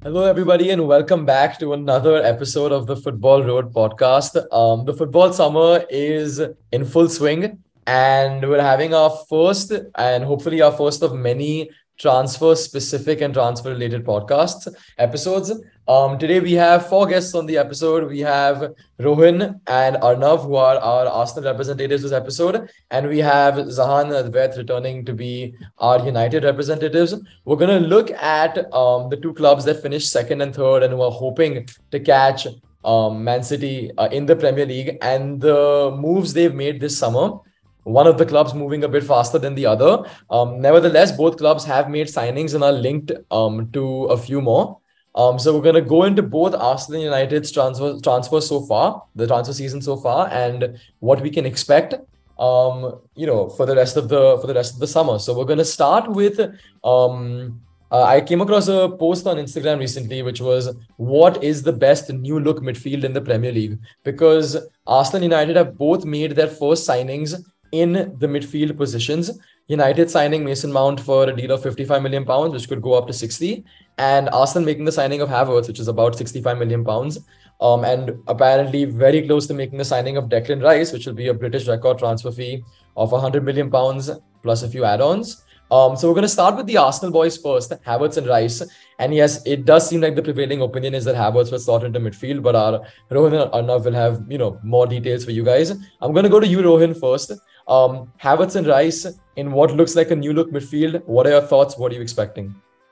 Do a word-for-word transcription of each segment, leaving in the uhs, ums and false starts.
Hello, everybody, and welcome back to another episode of the Football Road podcast. Um, the football summer is in full swing, and we're having our first and hopefully our first of many transfer specific and transfer related podcasts episodes. Um, today we have four guests on the episode. We have Rohin and Arnav, who are our Arsenal representatives this episode, and we have Zahan and Advait returning to be our United representatives. We're going to look at um, the two clubs that finished second and third and who are hoping to catch um, Man City uh, in the Premier League and the moves they've made this summer. One of the clubs moving a bit faster than the other. Um, nevertheless, both clubs have made signings and are linked um, to a few more. Um, so we're going to go into both Arsenal and United's transfer transfer so far, the transfer season so far, and what we can expect um you know for the rest of the for the rest of the summer. So we're going to start with um uh, I came across a post on Instagram recently which was, what is the best new look midfield in the Premier League? Because Arsenal and United have both made their first signings in the midfield positions. United signing Mason Mount for a deal of fifty-five million pounds, which could go up to sixty, and Arsenal making the signing of Havertz, which is about sixty-five million pounds. Um, and apparently very close to making the signing of Declan Rice, which will be a British record transfer fee of one hundred million pounds plus a few add-ons. Um, so we're going to start with the Arsenal boys first, Havertz and Rice. And yes, it does seem like the prevailing opinion is that Havertz was slot into midfield, but our Rohin and Arnav will have, you know, more details for you guys. I'm going to go to you, Rohin, first. Um, Havertz and Rice in what looks like a new look midfield. What are your thoughts? What are you expecting?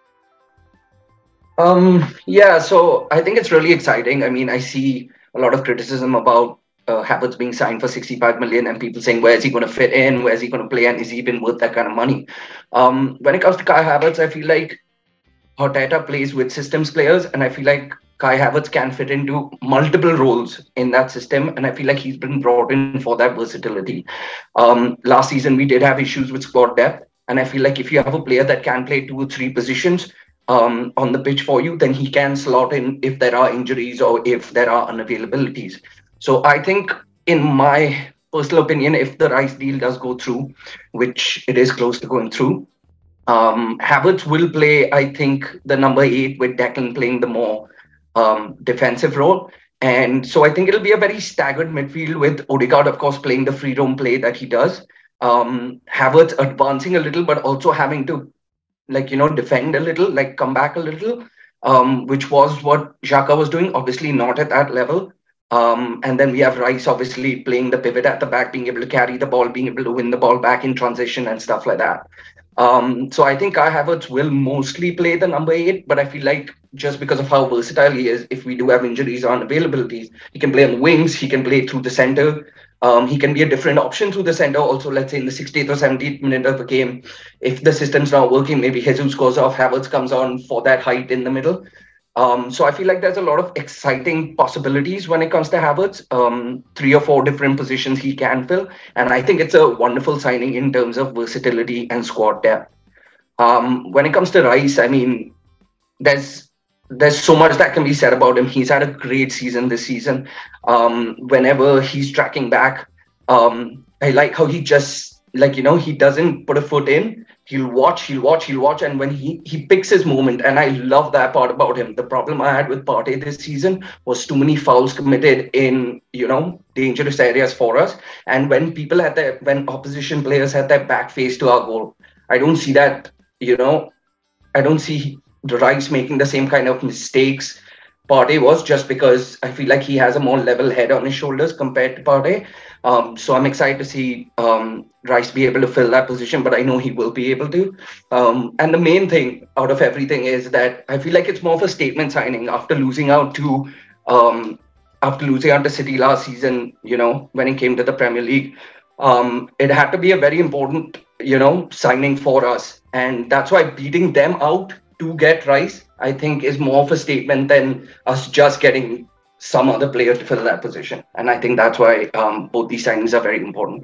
Um, yeah, so I think it's really exciting. I mean, I see a lot of criticism about uh, Havertz being signed for sixty-five million and people saying, where is he going to fit in? Where is he going to play? And is he even worth that kind of money? Um, when it comes to Kai Havertz, I feel like Arteta plays with systems players, and I feel like Kai Havertz can fit into multiple roles in that system, and I feel like he's been brought in for that versatility. Um, last season, we did have issues with squad depth, and I feel like if you have a player that can play two or three positions um, on the pitch for you, then he can slot in if there are injuries or if there are unavailabilities. So I think, in my personal opinion, if the Rice deal does go through, which it is close to going through, um, Havertz will play, I think, the number eight with Declan playing the more um, defensive role. And so I think it'll be a very staggered midfield with Odegaard, of course, playing the free roam play that he does. Um, Havertz advancing a little, but also having to, like, you know, defend a little, like come back a little, um, which was what Xhaka was doing, obviously not at that level. Um, and then we have Rice obviously playing the pivot at the back, being able to carry the ball, being able to win the ball back in transition and stuff like that. Um, so I think Kai Havertz will mostly play the number eight, but I feel like just because of how versatile he is, if we do have injuries or unavailabilities, he can play on the wings, he can play through the center. Um, he can be a different option through the center. Also, let's say in the sixtieth or seventieth minute of the game, if the system's not working, maybe Jesus goes off, Havertz comes on for that height in the middle. Um, so I feel like there's a lot of exciting possibilities when it comes to Havertz. Um, three or four different positions he can fill, and I think it's a wonderful signing in terms of versatility and squad depth. Um, when it comes to Rice, I mean, there's there's so much that can be said about him. He's had a great season this season. Um, whenever he's tracking back, um, I like how he just, like, you know, he doesn't put a foot in. He'll watch, he'll watch, he'll watch, and when he he picks his moment, and I love that part about him. The problem I had with Partey this season was too many fouls committed in, you know, dangerous areas for us. And when people had their, when opposition players had their back face to our goal, I don't see that, you know, I don't see the Rice making the same kind of mistakes Partey was, just because I feel like he has a more level head on his shoulders compared to Partey. Um, so I'm excited to see um, Rice be able to fill that position, but I know he will be able to. Um, and the main thing out of everything is that I feel like it's more of a statement signing after losing out to um, after losing out to City last season. You know, when it came to the Premier League, um, it had to be a very important, you know, signing for us, and that's why beating them out to get Rice, I think, is more of a statement than us just getting some other player to fill that position. And I think that's why um, both these signings are very important.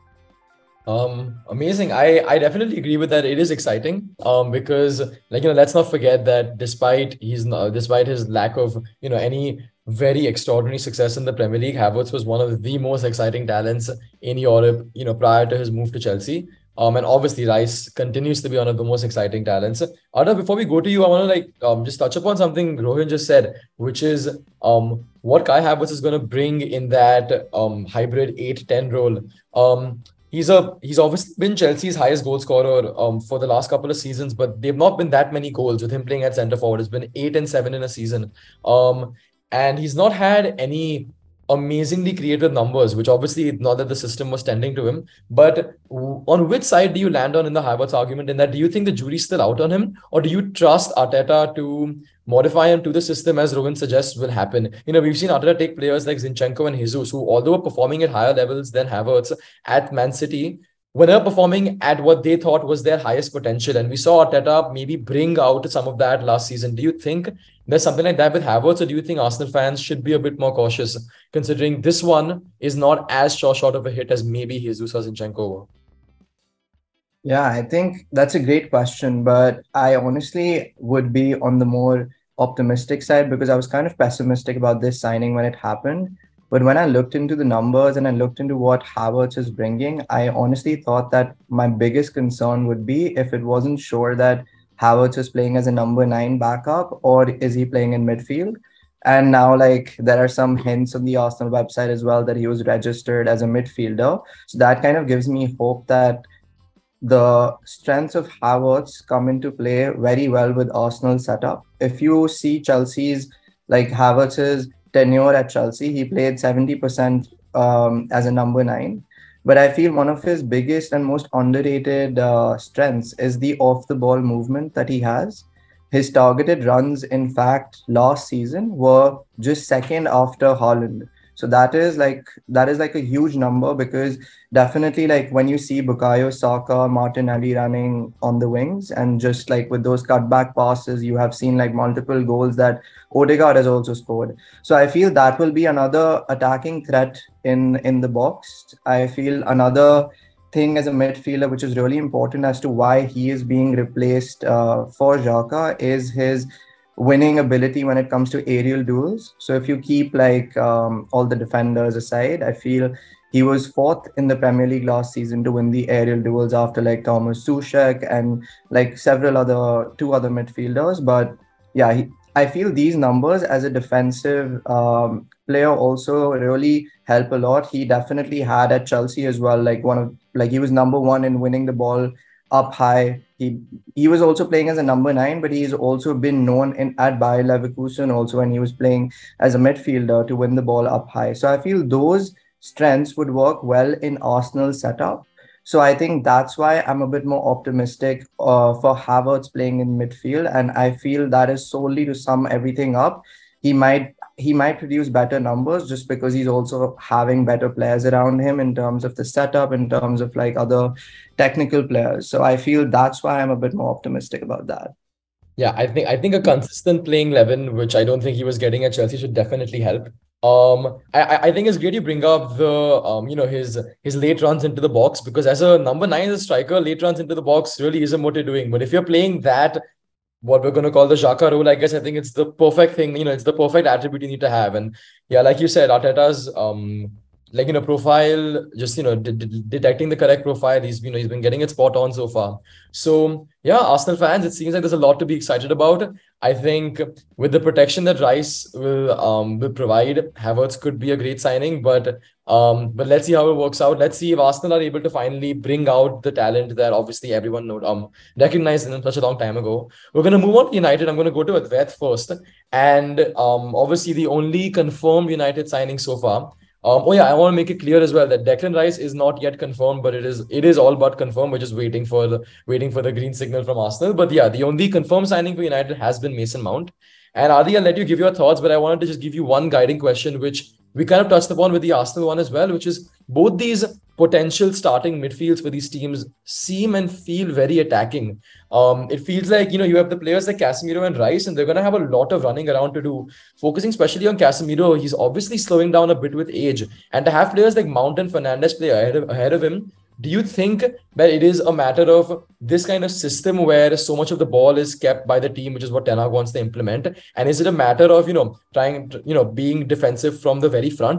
Um, amazing. I, I definitely agree with that. It is exciting. Um, because like, you know, let's not forget that despite he's not, despite his lack of, you know, any very extraordinary success in the Premier League, Havertz was one of the most exciting talents in Europe, you know, prior to his move to Chelsea. Um, and obviously Rice continues to be one of the most exciting talents. Arda, before we go to you, I want to like um just touch upon something Rohin just said, which is um what Kai Havertz is going to bring in that um hybrid eight ten role. Um, he's a he's obviously been Chelsea's highest goal scorer um for the last couple of seasons, but they've not been that many goals with him playing at centre forward. It's been eight and seven in a season. Um, and he's not had any amazingly creative numbers, which obviously not that the system was tending to him. But w- on which side do you land on in the Havertz argument? In that, do you think the jury's still out on him, or do you trust Arteta to modify him to the system as Rowan suggests will happen? You know, we've seen Arteta take players like Zinchenko and Jesus, who although were performing at higher levels than Havertz at Man City, were never performing at what they thought was their highest potential. And we saw Arteta maybe bring out some of that last season. Do you think there's something like that with Havertz, or do you think Arsenal fans should be a bit more cautious, considering this one is not as short short of a hit as maybe Jesus or Zinchenko were? Yeah, I think that's a great question, but I honestly would be on the more optimistic side because I was kind of pessimistic about this signing when it happened. But when I looked into the numbers and I looked into what Havertz is bringing, I honestly thought that my biggest concern would be if it wasn't sure that Havertz is playing as a number nine backup or is he playing in midfield. And now, like, there are some hints on the Arsenal website as well that he was registered as a midfielder. So that kind of gives me hope that the strengths of Havertz come into play very well with Arsenal setup. If you see Chelsea's, like Havertz's tenure at Chelsea, he played seventy percent um, as a number nine. But I feel one of his biggest and most underrated uh, strengths is the off the ball movement that he has. His targeted runs, in fact, last season were just second after Haaland. So that is like that is like a huge number because definitely like when you see Bukayo Saka, Martinelli running on the wings and just like with those cutback passes, you have seen like multiple goals that Odegaard has also scored. So I feel that will be another attacking threat in in the box. I feel another thing as a midfielder, which is really important as to why he is being replaced uh, for Xhaka, is his winning ability when it comes to aerial duels. So if you keep like um, all the defenders aside, I feel he was fourth in the Premier League last season to win the aerial duels after like Thomas Tuchel and like several other two other midfielders. But yeah, he, I feel these numbers as a defensive um, player also really help a lot. He definitely had at Chelsea as well, like one of like he was number one in winning the ball up high. He he was also playing as a number nine, but he's also been known in at Bayer Leverkusen also when he was playing as a midfielder to win the ball up high. So I feel those strengths would work well in Arsenal's setup. So I think that's why I'm a bit more optimistic uh, for Havertz playing in midfield, and I feel that is solely to sum everything up. He might he might produce better numbers just because he's also having better players around him in terms of the setup, in terms of like other technical players. So I feel that's why I'm a bit more optimistic about that. Yeah, I think I think a consistent playing eleven, which I don't think he was getting at Chelsea, should definitely help. Um, I I I think it's great you bring up the um you know his his late runs into the box, because as a number nine as a striker, late runs into the box really isn't what you're doing. But if you're playing that, what we're going to call the Xhaka role, I guess I think it's the perfect thing. You know, it's the perfect attribute you need to have. And yeah, like you said, Arteta's um like you know profile, just you know de- de- detecting the correct profile. He's you know he's been getting it spot on so far. So yeah, Arsenal fans, it seems like there's a lot to be excited about. I think with the protection that Rice will um will provide, Havertz could be a great signing. But um but let's see how it works out. Let's see if Arsenal are able to finally bring out the talent that obviously everyone know, um recognized in such a long time ago. We're gonna move on to United. I'm gonna go to Advait first, and um obviously the only confirmed United signing so far. Um, oh yeah, I want to make it clear as well that Declan Rice is not yet confirmed, but it is it is all but confirmed. We're just waiting for the waiting for the green signal from Arsenal. But yeah, the only confirmed signing for United has been Mason Mount. And Adi, I'll let you give your thoughts, but I wanted to just give you one guiding question, which we kind of touched upon with the Arsenal one as well, which is both these potential starting midfields for these teams seem and feel very attacking. Um, it feels like, you know, you have the players like Casemiro and Rice, and they're going to have a lot of running around to do. Focusing especially on Casemiro, he's obviously slowing down a bit with age. And to have players like Mount and Fernandes play ahead of, ahead of him, do you think that it is a matter of this kind of system where so much of the ball is kept by the team, which is what Ten Hag wants to implement? And is it a matter of, you know, trying, you know, being defensive from the very front?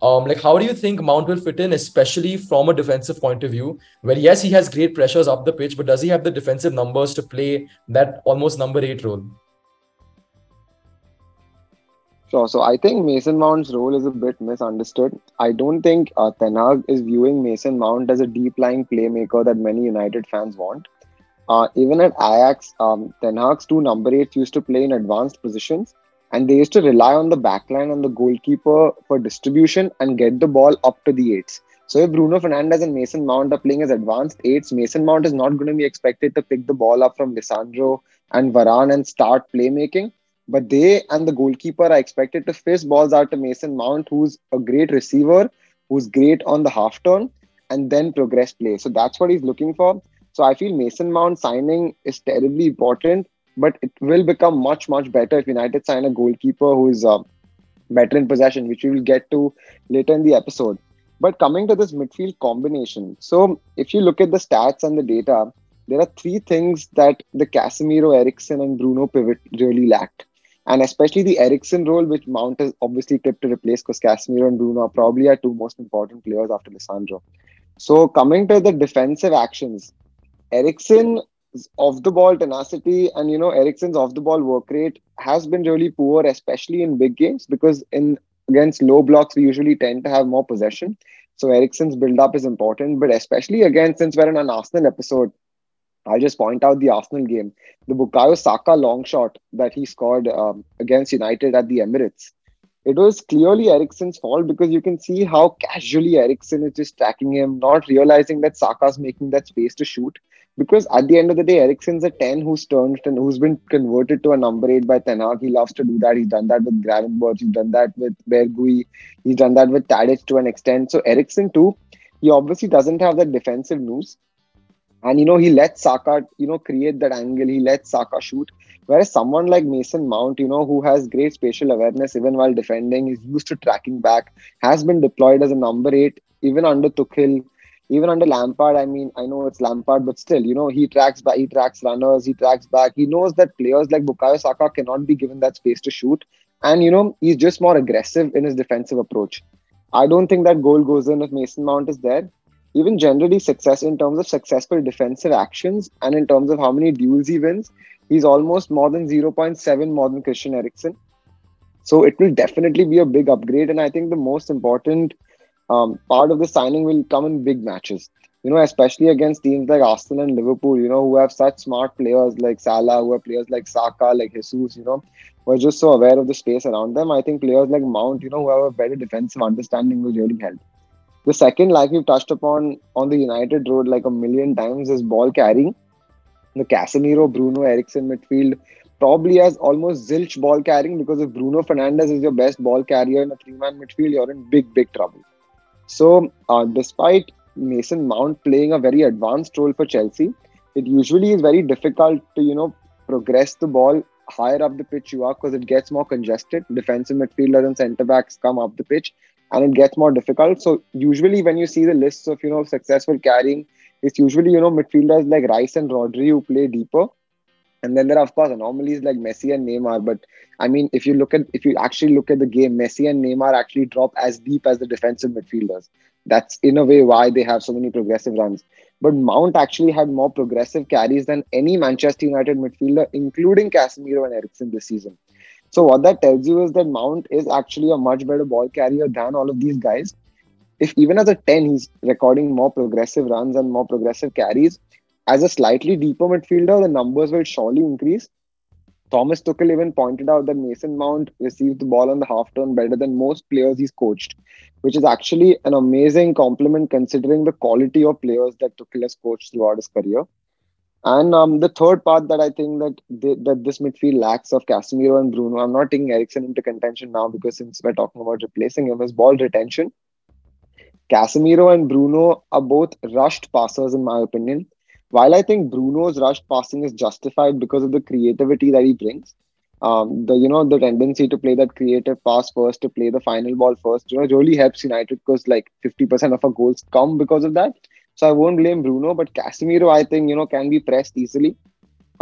Um, like, how do you think Mount will fit in, especially from a defensive point of view? Where yes, he has great pressures up the pitch, but does he have the defensive numbers to play that almost number eight role? Sure. So I think Mason Mount's role is a bit misunderstood. I don't think uh, Ten Hag is viewing Mason Mount as a deep lying playmaker that many United fans want. Uh, even at Ajax, um, Ten Hag's two number eights used to play in advanced positions, and they used to rely on the backline and the goalkeeper for distribution and get the ball up to the eights. So if Bruno Fernandes and Mason Mount are playing as advanced eights, Mason Mount is not going to be expected to pick the ball up from Lisandro and Varane and start playmaking. But they and the goalkeeper are expected to fish balls out to Mason Mount, who's a great receiver, who's great on the half turn, and then progress play. So that's what he's looking for. So I feel Mason Mount signing is terribly important, but it will become much, much better if United sign a goalkeeper who is uh, better in possession, which we will get to later in the episode. But coming to this midfield combination, so if you look at the stats and the data, there are three things that the Casemiro, Eriksen, and Bruno pivot really lacked. And especially the Eriksen role, which Mount is obviously tipped to replace because Casemiro and Bruno are probably our two most important players after Lisandro. So coming to the defensive actions, Eriksen's off-the-ball tenacity and, you know, Eriksen's off-the-ball work rate has been really poor, especially in big games, because in against low blocks, we usually tend to have more possession. So Eriksen's build-up is important, but especially again, since we're in an Arsenal episode, I'll just point out the Arsenal game. The Bukayo Saka long shot that he scored um, against United at the Emirates. It was clearly Eriksen's fault because you can see how casually Eriksen is just tracking him, not realizing that Saka's making that space to shoot. Because at the end of the day, Eriksen's a ten who's turned and who's been converted to a number eight by Ten Hag. He loves to do that. He's done that with Gravenberch. He's done that with Bergui. He's done that with Tadic to an extent. So Eriksen too, he obviously doesn't have that defensive nous. And, you know, he lets Saka, you know, create that angle. He lets Saka shoot. Whereas someone like Mason Mount, you know, who has great spatial awareness even while defending, is used to tracking back, has been deployed as a number eight, even under Tuchel, even under Lampard. I mean, I know it's Lampard, but still, you know, he tracks back, he tracks runners, he tracks back. He knows that players like Bukayo Saka cannot be given that space to shoot. And, you know, he's just more aggressive in his defensive approach. I don't think that goal goes in if Mason Mount is there. Even generally success in terms of successful defensive actions and in terms of how many duels he wins, he's almost more than zero point seven more than Christian Eriksen. So it will definitely be a big upgrade. And I think the most important um, part of the signing will come in big matches, you know, especially against teams like Arsenal and Liverpool, you know, who have such smart players like Salah, who have players like Saka, like Jesus, you know, who are just so aware of the space around them. I think players like Mount, you know, who have a better defensive understanding will really help. The second, like we've touched upon on the United road like a million times, is ball carrying. The Casemiro, Bruno, Eriksen midfield probably has almost zilch ball carrying, because if Bruno Fernandes is your best ball carrier in a three-man midfield, you're in big, big trouble. So, uh, despite Mason Mount playing a very advanced role for Chelsea, it usually is very difficult to, you know, progress the ball higher up the pitch you are, because it gets more congested. Defensive midfielders and centre-backs come up the pitch, and it gets more difficult. So usually when you see the lists of, you know, successful carrying, it's usually, you know, midfielders like Rice and Rodri who play deeper. And then there are, of course, anomalies like Messi and Neymar. But I mean, if you look at, if you actually look at the game, Messi and Neymar actually drop as deep as the defensive midfielders. That's in a way why they have so many progressive runs. But Mount actually had more progressive carries than any Manchester United midfielder, including Casemiro and Eriksen this season. So what that tells you is that Mount is actually a much better ball carrier than all of these guys. If even as a ten, he's recording more progressive runs and more progressive carries, as a slightly deeper midfielder, the numbers will surely increase. Thomas Tuchel even pointed out that Mason Mount receives the ball on the half turn better than most players he's coached, which is actually an amazing compliment considering the quality of players that Tuchel has coached throughout his career. And um, the third part that I think that they, that this midfield lacks of Casemiro and Bruno, I'm not taking Eriksen into contention now because since we're talking about replacing him, is ball retention. Casemiro and Bruno are both rushed passers in my opinion. While I think Bruno's rushed passing is justified because of the creativity that he brings, um, the you know the tendency to play that creative pass first, to play the final ball first, you know, it really helps United because like fifty percent of our goals come because of that. So I won't blame Bruno, but Casemiro, I think, you know, can be pressed easily.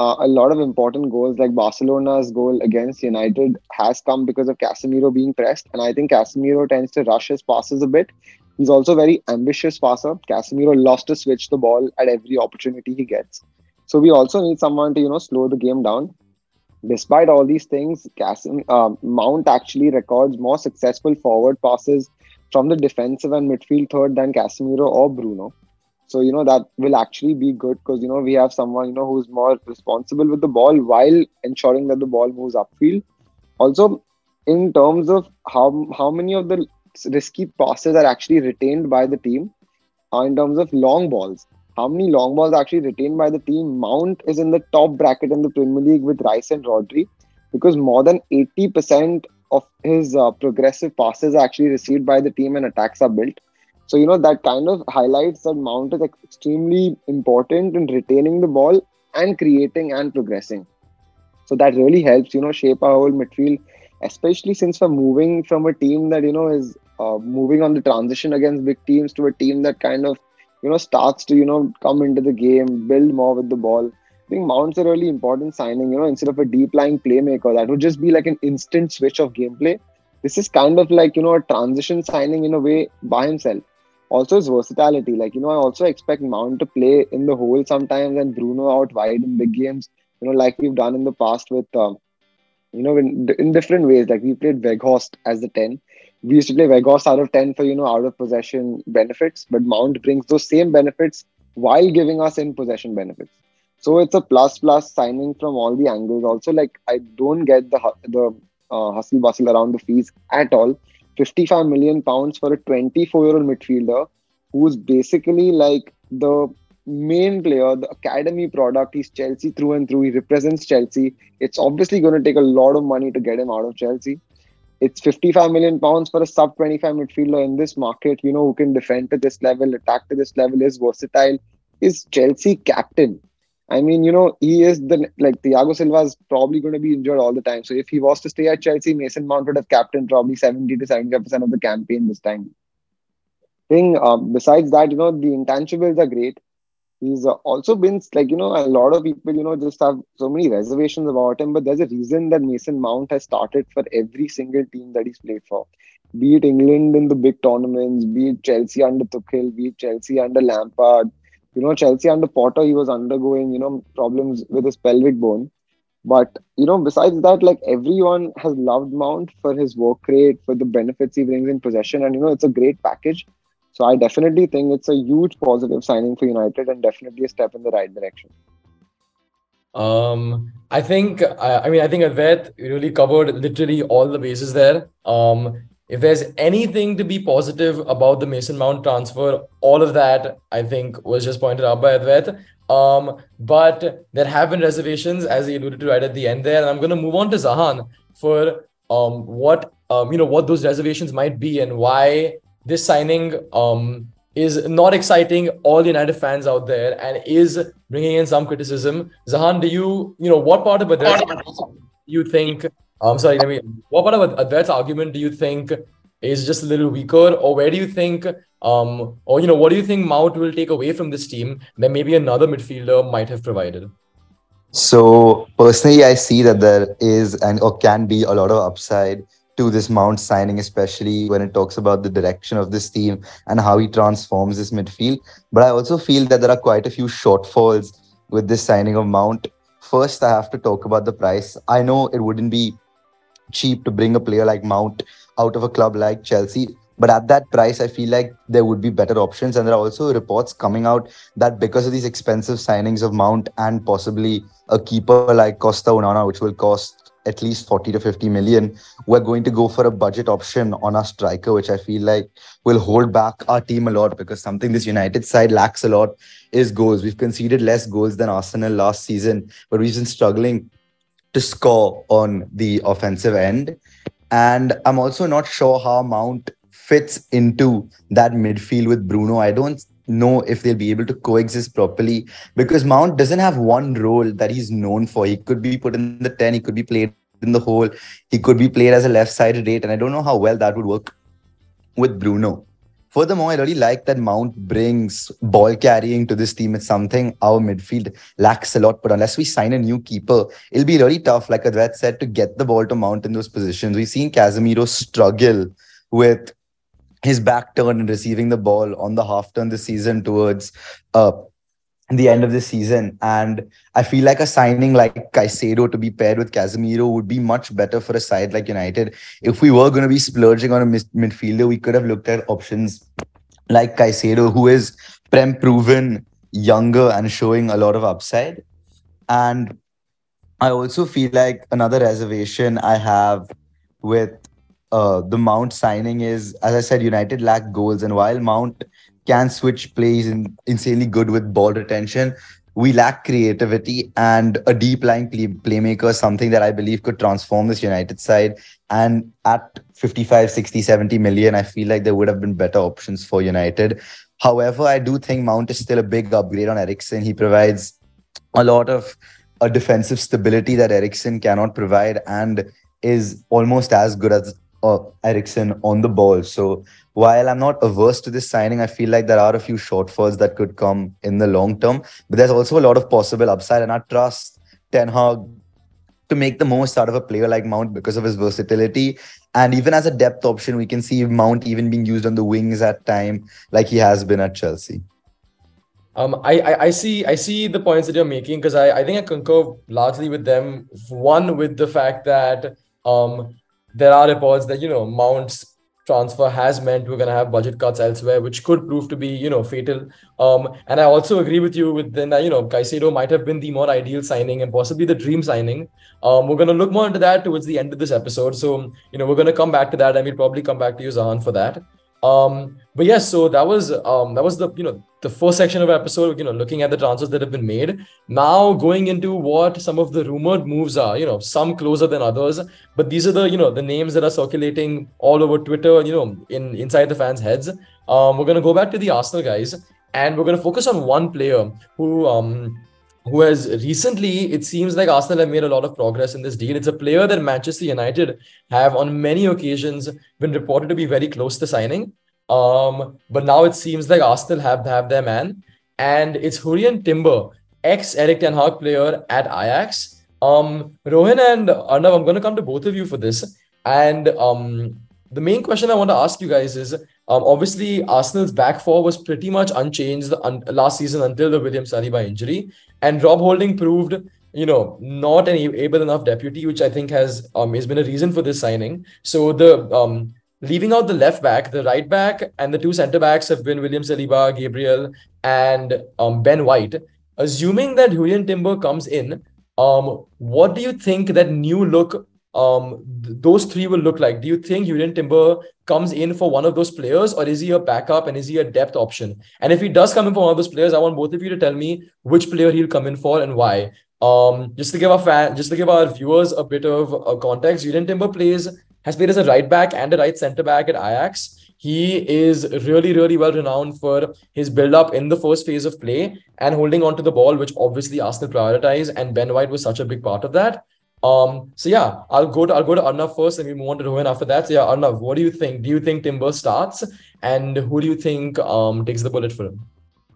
uh, a lot of important goals, like Barcelona's goal against United, has come because of Casemiro being pressed. And I think Casemiro tends to rush his passes a bit. He's also a very ambitious passer. Casemiro loves to switch the ball at every opportunity he gets. So we also need someone to, you know, slow the game down. Despite all these things, Casim, uh, Mount actually records more successful forward passes from the defensive and midfield third than Casemiro or Bruno. So, you know, that will actually be good because, you know, we have someone, you know, who's more responsible with the ball while ensuring that the ball moves upfield. Also, in terms of how how many of the risky passes are actually retained by the team, uh, in terms of long balls, how many long balls are actually retained by the team, Mount is in the top bracket in the Premier League with Rice and Rodri, because more than eighty percent of his uh, progressive passes are actually received by the team and attacks are built. So, you know, that kind of highlights that Mount is extremely important in retaining the ball and creating and progressing. So that really helps, you know, shape our whole midfield, especially since we're moving from a team that, you know, is uh, moving on the transition against big teams to a team that kind of, you know, starts to, you know, come into the game, build more with the ball. I think Mount's a really important signing, you know, instead of a deep lying playmaker, that would just be like an instant switch of gameplay. This is kind of like, you know, a transition signing in a way by himself. Also, his versatility. Like, you know, I also expect Mount to play in the hole sometimes and Bruno out wide in big games, you know, like we've done in the past with, um, you know, in, in different ways. Like we played Weghorst as the ten. We used to play Weghorst out of ten for, you know, out of possession benefits, but Mount brings those same benefits while giving us in possession benefits. So it's a plus plus signing from all the angles. Also, like, I don't get the the uh, hustle bustle around the fees at all. fifty-five million pounds for a twenty-four year old midfielder who's basically like the main player, the academy product. He's Chelsea through and through. He represents Chelsea. It's obviously going to take a lot of money to get him out of Chelsea. It's fifty-five million pounds for a sub twenty-five midfielder in this market, you know, who can defend to this level, attack to this level, is versatile, is Chelsea captain. I mean, you know, he is the, like, Thiago Silva is probably going to be injured all the time. So if he was to stay at Chelsea, Mason Mount would have captained probably seventy to seventy-five percent of the campaign this time. Thing, um, besides that, you know, the intangibles are great. He's uh, also been, like, you know, a lot of people, you know, just have so many reservations about him. But there's a reason that Mason Mount has started for every single team that he's played for. Be it England in the big tournaments, be it Chelsea under Tuchel, be it Chelsea under Lampard. You know, Chelsea under Potter, he was undergoing, you know, problems with his pelvic bone. But, you know, besides that, like, everyone has loved Mount for his work rate, for the benefits he brings in possession. And, you know, it's a great package. So I definitely think it's a huge positive signing for United and definitely a step in the right direction. Um, I think, I, I mean, I think Advait really covered literally all the bases there. Um, if there's anything to be positive about the Mason Mount transfer, all of that, I think, was just pointed out by Advait. Um, but there have been reservations, as he alluded to right at the end there. And I'm going to move on to Zahan for um, what, um, you know, what those reservations might be and why this signing um, is not exciting all United fans out there and is bringing in some criticism. Zahan, do you, you know, what part of Advait's do you think, I'm um, sorry, let me, what part of Advait's argument do you think is just a little weaker, or where do you think, um, or, you know, what do you think Mount will take away from this team that maybe another midfielder might have provided? So personally, I see that there is and or can be a lot of upside to this Mount signing, especially when it talks about the direction of this team and how he transforms this midfield. But I also feel that there are quite a few shortfalls with this signing of Mount. First, I have to talk about the price. I know it wouldn't be cheap to bring a player like Mount out of a club like Chelsea, but at that price, I feel like there would be better options. And there are also reports coming out that because of these expensive signings of Mount and possibly a keeper like Costa Onana, which will cost at least forty to fifty million, we're going to go for a budget option on our striker, which I feel like will hold back our team a lot, because something this United side lacks a lot is goals. We've conceded less goals than Arsenal last season, but we've been struggling to score on the offensive end. And I'm also not sure how Mount fits into that midfield with Bruno. I don't know if they'll be able to coexist properly, because Mount doesn't have one role that he's known for. He could be put in the ten, he could be played in the hole, he could be played as a left-sided eight, and I don't know how well that would work with Bruno. Furthermore, I really like that Mount brings ball carrying to this team. It's something our midfield lacks a lot. But unless we sign a new keeper, it'll be really tough, like Advait said, to get the ball to Mount in those positions. We've seen Casemiro struggle with his back turn and receiving the ball on the half turn this season towards uh, the end of the season. And I feel like a signing like Caicedo to be paired with Casemiro would be much better for a side like United. If we were going to be splurging on a mis- midfielder, we could have looked at options like Caicedo, who is prem proven, younger, and showing a lot of upside. And I also feel like another reservation I have with uh, the Mount signing is, as I said, United lack goals. And while Mount can switch plays in, insanely good with ball retention, we lack creativity, and a deep lying play, playmaker, something that I believe could transform this United side. And at fifty-five, sixty, seventy million, I feel like there would have been better options for United. However, I do think Mount is still a big upgrade on Eriksen. He provides a lot of a defensive stability that Eriksen cannot provide, and is almost as good as uh, Eriksen on the ball. So while I'm not averse to this signing, I feel like there are a few shortfalls that could come in the long term. But there's also a lot of possible upside, and I trust Ten Hag to make the most out of a player like Mount because of his versatility. And even as a depth option, we can see Mount even being used on the wings at time, like he has been at Chelsea. Um, I, I, I see I see the points that you're making, because I, I think I concur largely with them. One, with the fact that um there are reports that, you know, Mount's transfer has meant we're going to have budget cuts elsewhere, which could prove to be, you know, fatal. Um, and I also agree with you with then that, you know, Caicedo might have been the more ideal signing and possibly the dream signing. Um, we're going to look more into that towards the end of this episode. So, you know, we're going to come back to that, and we'll probably come back to you, Zahan, for that. Um, but yes, so that was um that was the you know the first section of our episode, you know, looking at the transfers that have been made. Now going into what some of the rumored moves are, you know, some closer than others, but these are the, you know, the names that are circulating all over Twitter, you know, in inside the fans' heads. Um, we're gonna go back to the Arsenal guys, and we're gonna focus on one player who um who has recently, it seems like Arsenal have made a lot of progress in this deal. It's a player that Manchester United have on many occasions been reported to be very close to signing. Um, but now it seems like Arsenal have, have their man. And it's Jurrien Timber, ex-Erik Ten Hag player at Ajax. Um, Rohin and Arnav, I'm going to come to both of you for this. And um, the main question I want to ask you guys is, um, obviously, Arsenal's back four was pretty much unchanged un- last season until the William Saliba injury. And Rob Holding proved, you know, not an able enough deputy, which I think has um has been a reason for this signing. So the um leaving out the left back, the right back, and the two centre backs have been William Saliba, Gabriel, and um Ben White. Assuming that Jurrien Timber comes in, um, what do you think that new look um th- those three will look like? Do you think Jurrien Timber comes in for one of those players, or is he a backup and is he a depth option? And if he does come in for one of those players, I want both of you to tell me which player he'll come in for and why. Um, just to give our fan, just to give our viewers a bit of uh, context, Jurrien Timber plays has played as a right back and a right centre back at Ajax. He is really, really well renowned for his build-up in the first phase of play and holding on to the ball, which obviously Arsenal prioritize, and Ben White was such a big part of that. Um, so yeah, I'll go to I'll go to Arnav first, and we move on to Rohin after that. So yeah, Arnav, what do you think? Do you think Timber starts, and who do you think um takes the bullet for him?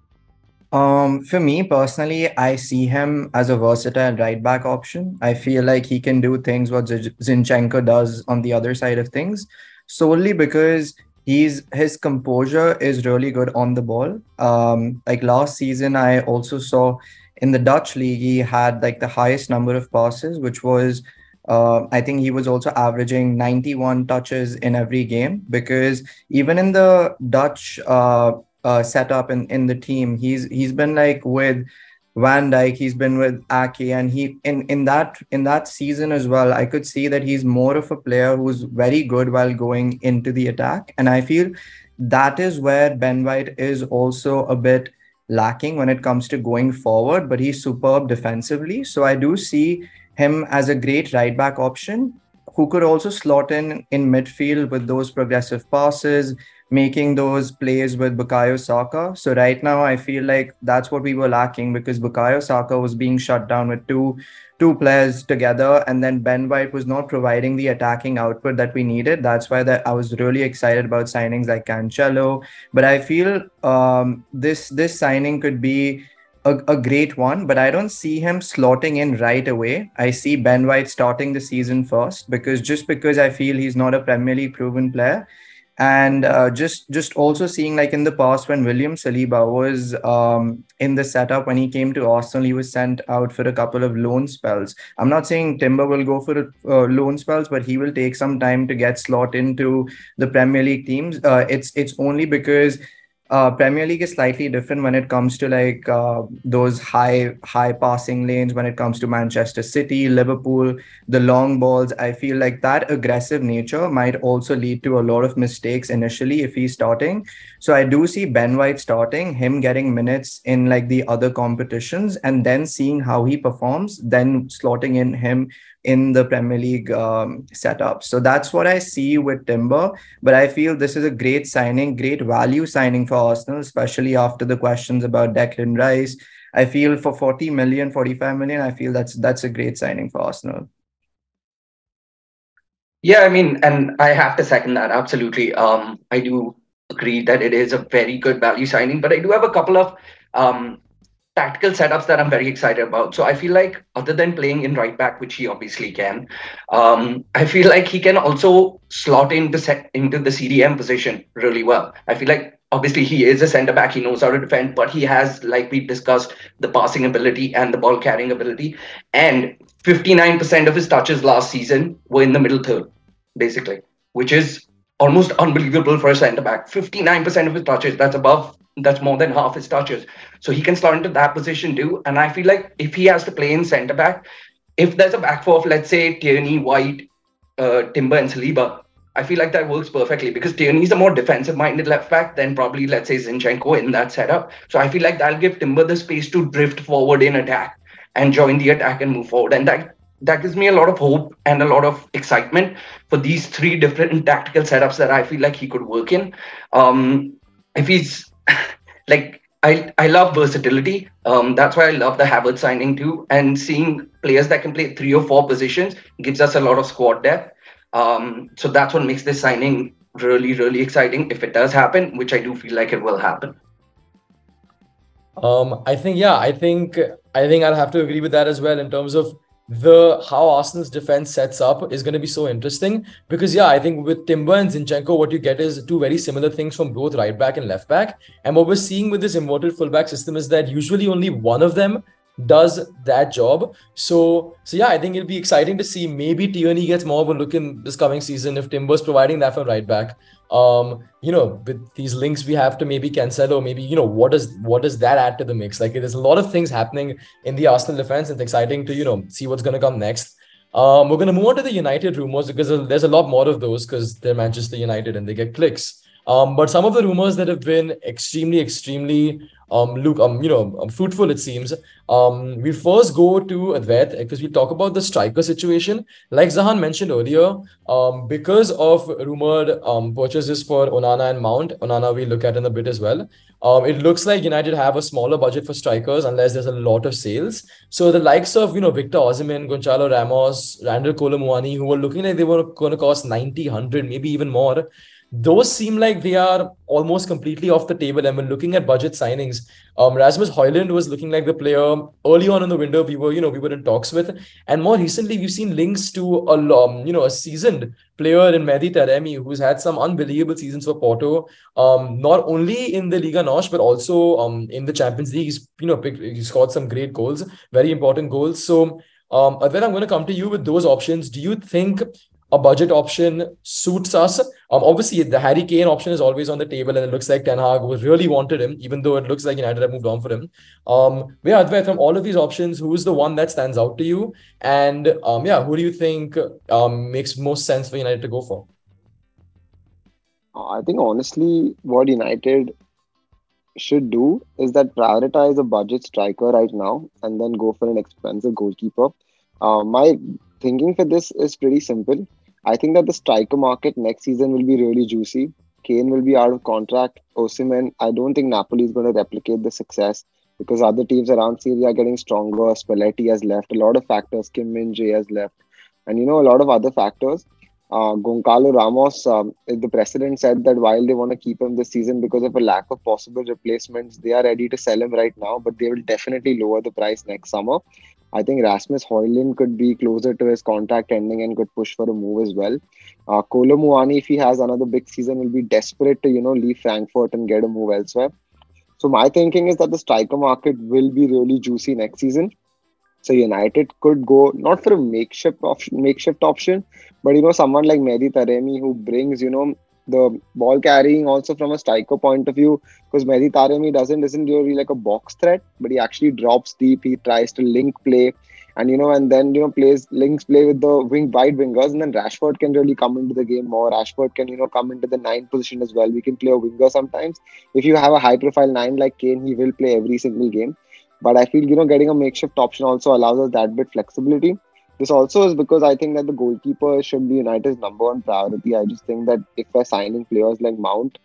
Um, for me personally, I see him as a versatile right back option. I feel like he can do things what Zi- Zinchenko does on the other side of things, solely because he's his composure is really good on the ball. Um, like last season, I also saw in the Dutch league he had like the highest number of passes, which was uh, I think he was also averaging ninety-one touches in every game, because even in the Dutch uh, uh, setup in, in the team, he's he's been like with Van Dijk, he's been with Ake, and he in in that in that season as well, I could see that he's more of a player who's very good while going into the attack. And I feel that is where Ben White is also a bit lacking when it comes to going forward, but he's superb defensively. So I do see him as a great right back option who could also slot in in midfield with those progressive passes, making those plays with Bukayo Saka. So right now, I feel like that's what we were lacking because Bukayo Saka was being shut down with two two players together, and then Ben White was not providing the attacking output that we needed. That's why that I was really excited about signings like Cancelo. But I feel um, this this signing could be a, a great one, but I don't see him slotting in right away. I see Ben White starting the season first because just because I feel he's not a Premier League proven player, and uh, just just also seeing like in the past when William Saliba was um, in the setup when he came to Arsenal, he was sent out for a couple of loan spells. I'm not saying Timber will go for uh, loan spells, but he will take some time to get slot into the Premier League teams. Uh, it's it's only because uh, Premier League is slightly different when it comes to like uh, those high high passing lanes. When it comes to Manchester City, Liverpool, the long balls, I feel like that aggressive nature might also lead to a lot of mistakes initially if he's starting. So I do see Ben White starting, him getting minutes in like the other competitions, and then seeing how he performs, then slotting in him in the Premier League um, setup. So that's what I see with Timber. But I feel this is a great signing, great value signing for Arsenal, especially after the questions about Declan Rice. I feel for forty million, forty-five million, I feel that's that's a great signing for Arsenal. Yeah, I mean, and I have to second that absolutely. Um, I do agree that it is a very good value signing, but I do have a couple of um, tactical setups that I'm very excited about. So I feel like other than playing in right back, which he obviously can, um, I feel like he can also slot into set into the C D M position really well. I feel like obviously he is a centre back, he knows how to defend, but he has, like we discussed, the passing ability and the ball carrying ability. And fifty-nine percent of his touches last season were in the middle third, basically, which is almost unbelievable for a centre back. fifty-nine percent of his touches, that's above, that's more than half his touches. So he can slot into that position too. And I feel like if he has to play in centre back, if there's a back four of, let's say, Tierney, White, uh, Timber, and Saliba, I feel like that works perfectly because Tierney's a more defensive minded left back than probably, let's say, Zinchenko in that setup. So I feel like that'll give Timber the space to drift forward in attack and join the attack and move forward. And that that gives me a lot of hope and a lot of excitement for these three different tactical setups that I feel like he could work in. Um, if he's like, I, I love versatility. Um, that's why I love the Havertz signing too. And seeing players that can play three or four positions gives us a lot of squad depth. Um, so that's what makes this signing really, really exciting if it does happen, which I do feel like it will happen. Um, I think yeah, I think I think I'll have to agree with that as well in terms of the how Arsenal's defense sets up is going to be so interesting because yeah, I think with Timber and Zinchenko, what you get is two very similar things from both right back and left back. And what we're seeing with this inverted fullback system is that usually only one of them does that job. So so yeah, I think it'll be exciting to see maybe Tierney gets more of a look in this coming season if Timber's providing that from right back. Um, you know, with these links we have to maybe Cancelo, maybe, you know, what does what does that add to the mix? Like there's a lot of things happening in the Arsenal defense. It's exciting to, you know, see what's gonna come next. Um, we're gonna move on to the United rumors because there's a lot more of those because they're Manchester United and they get clicks. Um, but some of the rumors that have been extremely, extremely um, look, um, you know, um, fruitful, it seems. Um, we first go to Advait because we talk about the striker situation. Like Zahan mentioned earlier, um, because of rumored um, purchases for Onana and Mount, Onana we look at in a bit as well. Um, it looks like United have a smaller budget for strikers unless there's a lot of sales. So the likes of, you know, Victor Osimhen, Gonçalo Ramos, Randall Kolo Muani, who were looking like they were going to cost ninety, one hundred, maybe even more, those seem like they are almost completely off the table. And when looking at budget signings, um, Rasmus Højlund was looking like the player early on in the window we were, you know, we were in talks with. And more recently, we've seen links to a, um, you know, a seasoned player in Mehdi Taremi, who's had some unbelievable seasons for Porto, um, not only in the Liga N O S, but also um, in the Champions League. He's, you know, picked, he scored some great goals, very important goals. So, um, Advait, I'm going to come to you with those options. Do you think a budget option suits us? Um, obviously, the Harry Kane option is always on the table, and it looks like Ten Hag really wanted him, even though it looks like United have moved on for him. Um, yeah, Advait, from all of these options, who's the one that stands out to you? And um, yeah, who do you think um, makes most sense for United to go for? I think honestly, what United should do is that prioritize a budget striker right now and then go for an expensive goalkeeper. Uh, my thinking for this is pretty simple. I think that the striker market next season will be really juicy. Kane will be out of contract. Osimhen, I don't think Napoli is going to replicate the success because other teams around Serie A are getting stronger. Spalletti has left. A lot of factors. Kim Min Jae has left. And, you know, a lot of other factors. Uh, Goncalo Ramos, um, the president said that while they want to keep him this season because of a lack of possible replacements, they are ready to sell him right now, but they will definitely lower the price next summer. I think Rasmus Højlund could be closer to his contract ending and could push for a move as well. Uh, Kolo Muani, if he has another big season, will be desperate to, you know, leave Frankfurt and get a move elsewhere. So my thinking is that the striker market will be really juicy next season. So United could go not for a makeshift option, makeshift option, but you know someone like Mehdi Taremi who brings you know the ball carrying also from a striker point of view, because Mehdi Taremi doesn't isn't really like a box threat, but he actually drops deep. He tries to link play, and you know and then you know plays links play with the wing wide wingers, and then Rashford can really come into the game more. Rashford can you know come into the nine position as well. We can play a winger sometimes. If you have a high profile nine like Kane, he will play every single game. But I feel, you know, getting a makeshift option also allows us that bit flexibility. This also is because I think that the goalkeeper should be United's number one priority. I just think that if we're signing players like Mount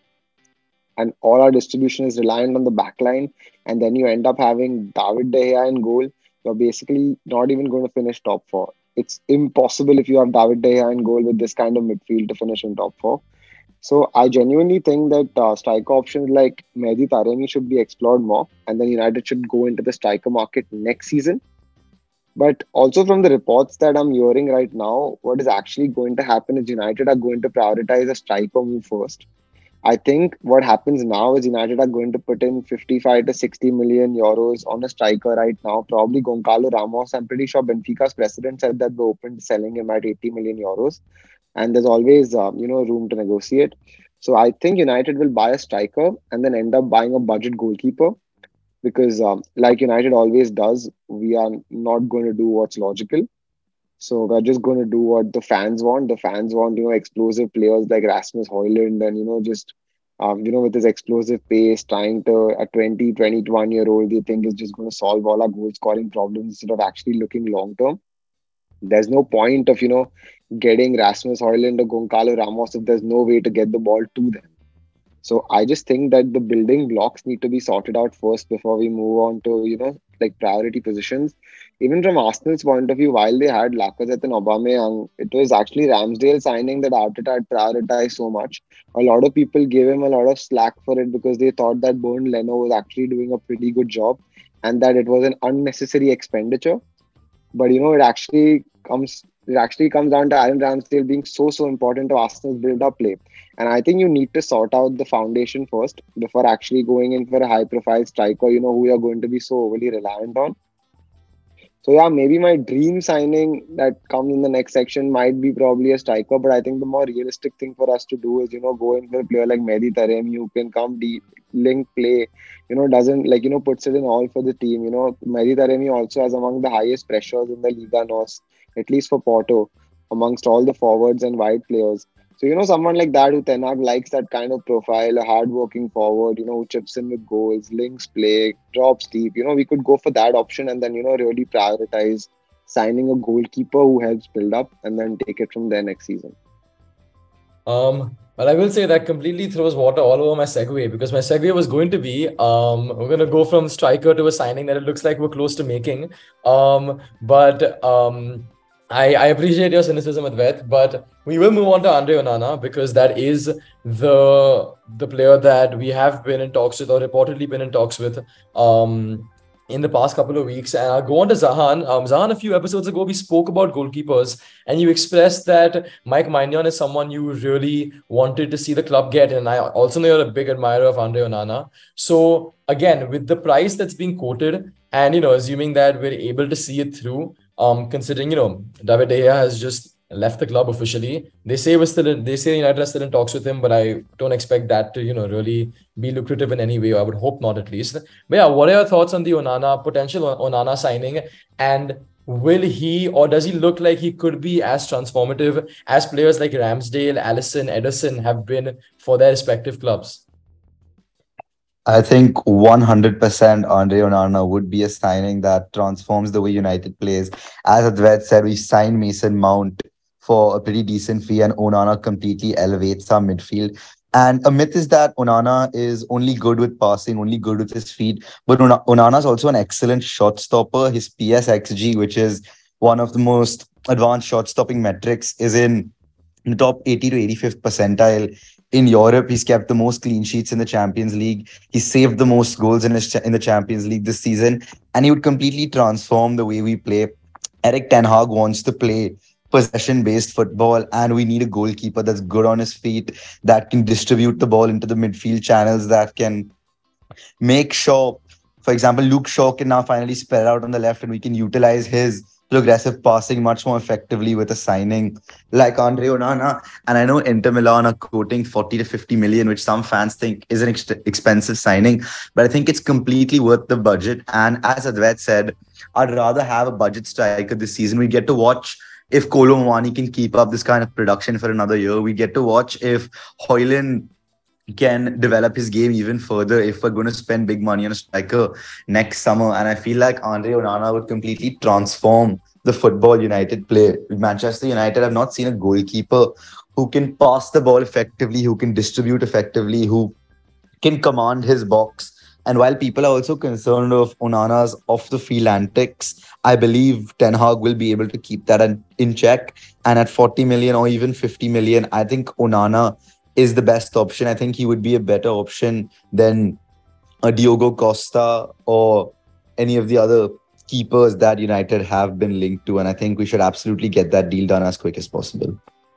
and all our distribution is reliant on the back line, and then you end up having David De Gea in goal, you're basically not even going to finish top four. It's impossible if you have David De Gea in goal with this kind of midfield to finish in top four. So I genuinely think that uh, striker options like Mehdi Taremi should be explored more, and then United should go into the striker market next season. But also from the reports that I'm hearing right now, what is actually going to happen is United are going to prioritize a striker move first. I think what happens now is United are going to put in fifty-five to sixty million euros on a striker right now. Probably Goncalo Ramos. I'm pretty sure Benfica's president said that they're open to selling him at eighty million euros. And there's always, uh, you know, room to negotiate. So I think United will buy a striker and then end up buying a budget goalkeeper because, um, like United always does, we are not going to do what's logical. So we're just going to do what the fans want. The fans want, you know, explosive players like Rasmus Højlund and, you know, just, um, you know, with his explosive pace, trying to, a twenty, twenty-one year old, they think is just going to solve all our goal scoring problems instead of actually looking long term. There's no point of, you know, getting Rasmus Højlund or Goncalo Ramos if there's no way to get the ball to them. So I just think that the building blocks need to be sorted out first before we move on to, you know, like priority positions. Even from Arsenal's point of view, while they had Lacazette and Aubameyang, it was actually Ramsdale signing that Arteta had prioritized so much. A lot of people gave him a lot of slack for it because they thought that Bernd Leno was actually doing a pretty good job and that it was an unnecessary expenditure. But, you know, it actually comes it actually comes down to Aaron Ramsdale being so, so important to Arsenal's build-up play. And I think you need to sort out the foundation first before actually going in for a high-profile striker, you know, who you're going to be so overly reliant on. So, yeah, maybe my dream signing that comes in the next section might be probably a striker. But I think the more realistic thing for us to do is, you know, go in for a player like Mehdi Taremi who can come deep, link play, you know, doesn't like, you know, puts it in all for the team. You know, Mehdi Taremi also has among the highest pressures in the Liga Nos, at least for Porto, amongst all the forwards and wide players. So, you know, someone like that who Ten Hag likes that kind of profile, a hard-working forward, you know, who chips in with goals, links play, drops deep. You know, we could go for that option and then, you know, really prioritize signing a goalkeeper who helps build up and then take it from there next season. Um, but I will say that completely throws water all over my segue because my segue was going to be um, we're going to go from striker to a signing that it looks like we're close to making. Um, but um, I, I appreciate your cynicism, Advait, but we will move on to Andre Onana because that is the the player that we have been in talks with or reportedly been in talks with um, in the past couple of weeks. And I'll go on to Zahan. Um, Zahan, a few episodes ago, we spoke about goalkeepers and you expressed that Mike Maignan is someone you really wanted to see the club get. And I also know you're a big admirer of Andre Onana. So again, with the price that's being quoted and, you know, assuming that we're able to see it through, Um, considering, you know, David De Gea has just left the club officially. They say we're still in, they say United are still in talks with him, but I don't expect that to, you know, really be lucrative in any way. I would hope not, at least. But yeah, what are your thoughts on the Onana, potential Onana signing? And will he, or does he look like he could be as transformative as players like Ramsdale, Alisson, Ederson have been for their respective clubs? I think one hundred percent Andre Onana would be a signing that transforms the way United plays. As Advait said, we signed Mason Mount for a pretty decent fee and Onana completely elevates our midfield. And a myth is that Onana is only good with passing, only good with his feet. But Ona- Onana is also an excellent shot stopper. His P S X G, which is one of the most advanced shot stopping metrics, is in the top eighty to eighty-fifth percentile. In Europe, he's kept the most clean sheets in the Champions League. He saved the most goals in, his, cha- in the Champions League this season. And he would completely transform the way we play. Eric Ten Hag wants to play possession based football, and we need a goalkeeper that's good on his feet, that can distribute the ball into the midfield channels, that can make sure, for example, Luke Shaw can now finally spread out on the left and we can utilize his progressive passing much more effectively with a signing like Andre Onana. And I know Inter Milan are quoting forty to fifty million, which some fans think is an ex- expensive signing, but I think it's completely worth the budget. And as Advait said, I'd rather have a budget striker this season. We get to watch if Kolo Muani can keep up this kind of production for another year. We get to watch if Hoyland can develop his game even further if we're going to spend big money on a striker next summer. And I feel like Andre Onana would completely transform the football United play. Manchester United have not seen a goalkeeper who can pass the ball effectively, who can distribute effectively, who can command his box. And while people are also concerned of Onana's off the field antics, I believe Ten Hag will be able to keep that in, in check. And at forty million or even fifty million, I think Onana is the best option. I think he would be a better option than a Diogo Costa or any of the other keepers that United have been linked to. And I think we should absolutely get that deal done as quick as possible.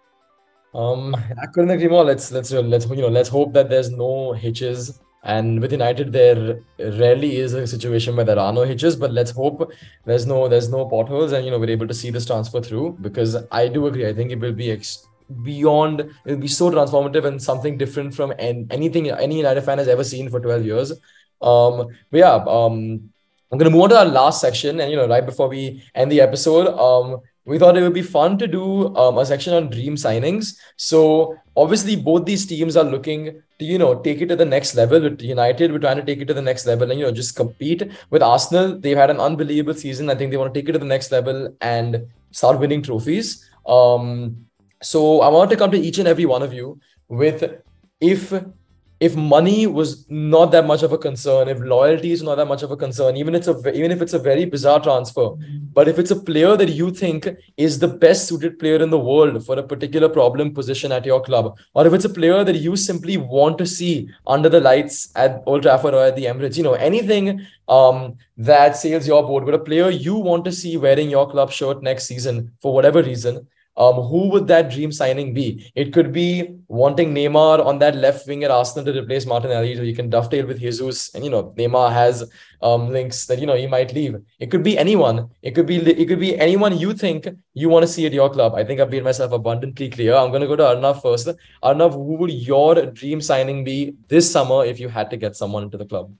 Um, I couldn't agree more. Let's let's let's you know let's hope that there's no hitches. And with United, there rarely is a situation where there are no hitches. But let's hope there's no there's no potholes, and you know we're able to see this transfer through. Because I do agree. I think it will be ex- beyond. It will be so transformative and something different from an, anything any United fan has ever seen for twelve years. Um, but yeah. Um, I'm gonna move on to our last section, and you know, right before we end the episode, um, we thought it would be fun to do um, a section on dream signings. So obviously, both these teams are looking to you know take it to the next level. With United, we're trying to take it to the next level, and you know just compete. With Arsenal, they've had an unbelievable season. I think they want to take it to the next level and start winning trophies. Um, so I want to come to each and every one of you with if if money was not that much of a concern, if loyalty is not that much of a concern, even it's a even if it's a very bizarre transfer, but if it's a player that you think is the best suited player in the world for a particular problem position at your club, or if it's a player that you simply want to see under the lights at Old Trafford or at the Emirates, you know, anything um, that sails your boat, but a player you want to see wearing your club shirt next season for whatever reason, um, who would that dream signing be? It could be wanting Neymar on that left wing at Arsenal to replace Martinelli, so you can dovetail with Jesus, and you know Neymar has um links that you know he might leave. It could be anyone. It could be it could be anyone you think you want to see at your club. I think I've made myself abundantly clear. I'm gonna go to Arnav first. Arnav, who would your dream signing be this summer if you had to get someone into the club?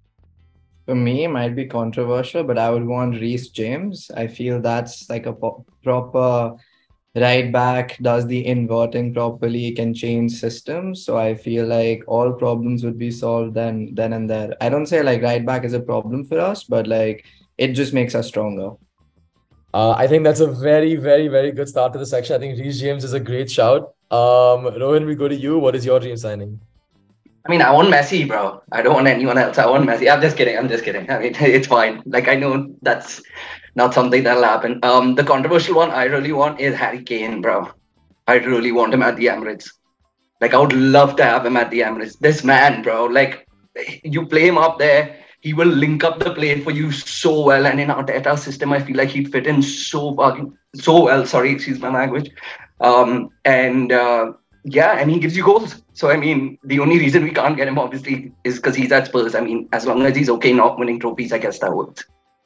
For me, it might be controversial, but I would want Reece James. I feel that's like a po- proper right back, does the inverting properly, can change systems. So I feel like all problems would be solved then then and there. I don't say like right back is a problem for us, but like it just makes us stronger. Uh, I think that's a very, very, very good start to the section. I think Reece James is a great shout. Um, Rohan, we go to you. What is your dream signing? I mean, I want Messi, bro. I don't want anyone else. I want Messi. I'm just kidding. I'm just kidding. I mean, it's fine. Like, I know that's not something that'll happen. Um, the controversial one I really want is Harry Kane, bro. I really want him at the Emirates. Like, I would love to have him at the Emirates. This man, bro, like, you play him up there, he will link up the play for you so well. And in Arteta's system, I feel like he'd fit in so fucking so well. Sorry, excuse my language. Um, and uh, yeah, and he gives you goals. So I mean, the only reason we can't get him obviously is because he's at Spurs. I mean, as long as he's okay not winning trophies, I guess that works.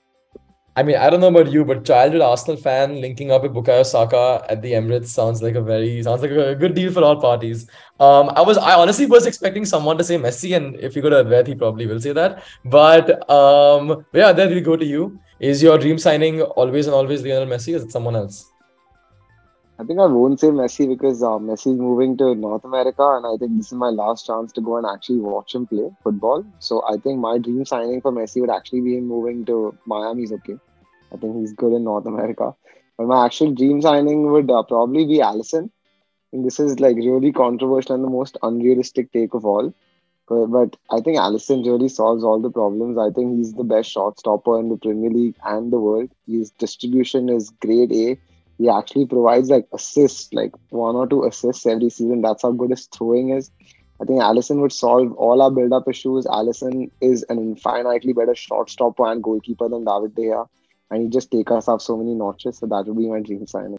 I mean, I don't know about you, but childhood Arsenal fan linking up with Bukayo Saka at the Emirates sounds like a very sounds like a good deal for all parties. Um, I was I honestly was expecting someone to say Messi, and if you go to Advait, he probably will say that. But um, yeah, then we go to you. Is your dream signing always and always Lionel Messi, or is it someone else? I think I won't say Messi because uh, Messi is moving to North America, and I think this is my last chance to go and actually watch him play football. So I think my dream signing for Messi would actually be him moving to Miami. Is okay. I think he's good in North America. But my actual dream signing would uh, probably be Allison. And this is like really controversial and the most unrealistic take of all. But, but I think Alisson really solves all the problems. I think he's the best shot stopper in the Premier League and the world. His distribution is grade A. He actually provides like assists, like one or two assists every season. That's how good his throwing is. I think Alisson would solve all our build-up issues. Alisson is an infinitely better shot stopper and goalkeeper than David De Gea. And he just take us up so many notches. So that would be my dream signing.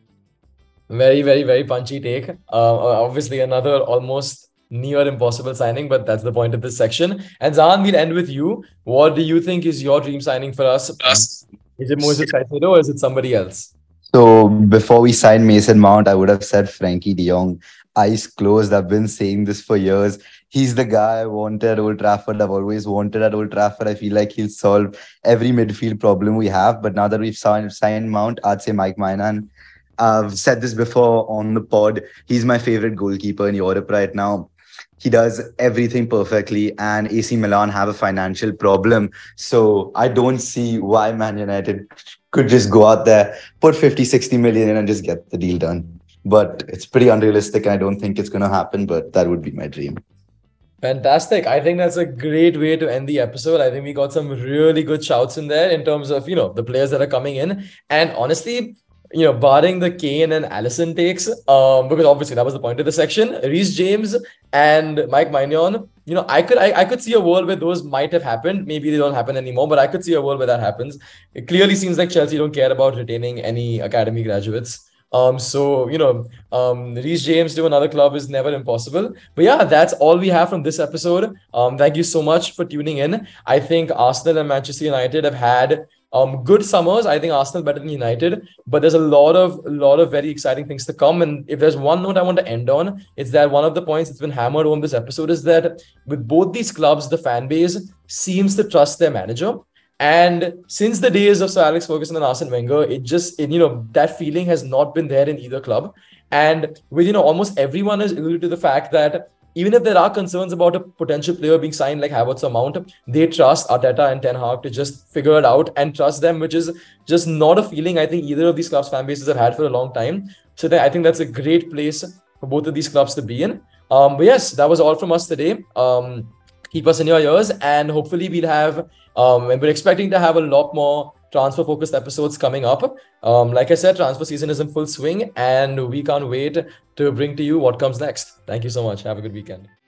Very, very, very punchy take. Uh, obviously, another almost near impossible signing, but that's the point of this section. And Zan, we'll end with you. What do you think is your dream signing for us? Us. Is it Moises Caicedo or is it somebody else? So before we signed Mason Mount, I would have said Frankie de Jong. Eyes closed. I've been saying this for years. He's the guy I wanted at Old Trafford. I've always wanted at Old Trafford. I feel like he'll solve every midfield problem we have. But now that we've signed, signed Mount, I'd say Mike Maignan. I've said this before on the pod. He's my favorite goalkeeper in Europe right now. He does everything perfectly, and A C Milan have a financial problem. So I don't see why Man United could just go out there, put fifty, sixty million in and just get the deal done. But it's pretty unrealistic. And I don't think it's going to happen, but that would be my dream. Fantastic. I think that's a great way to end the episode. I think we got some really good shouts in there in terms of, you know, the players that are coming in. And honestly, you know, barring the Kane and Alisson takes, um, because obviously that was the point of the section, Reece James and Mike Maignan, you know, I could I, I could see a world where those might have happened. Maybe they don't happen anymore, but I could see a world where that happens. It clearly seems like Chelsea don't care about retaining any academy graduates. Um, so, you know, um, Reece James to another club is never impossible. But yeah, that's all we have from this episode. Um, thank you so much for tuning in. I think Arsenal and Manchester United have had um good summers. I think Arsenal better than United, but there's a lot of a lot of very exciting things to come. And if there's one note I want to end on, it's that one of the points that's been hammered on this episode is that with both these clubs, the fan base seems to trust their manager. And since the days of Sir Alex Ferguson and Arsene Wenger, it just, it, you know, that feeling has not been there in either club. And with, you know, almost everyone has alluded to the fact that even if there are concerns about a potential player being signed like Havertz or Mount, they trust Arteta and Ten Hag to just figure it out and trust them, which is just not a feeling I think either of these clubs' fan bases have had for a long time. So that, I think that's a great place for both of these clubs to be in. Um, but yes, that was all from us today. Um, keep us in your ears, and hopefully we'll have, um, and we're expecting to have a lot more transfer focused episodes coming up. Um, like I said, transfer season is in full swing, and we can't wait to bring to you what comes next. Thank you so much. Have a good weekend.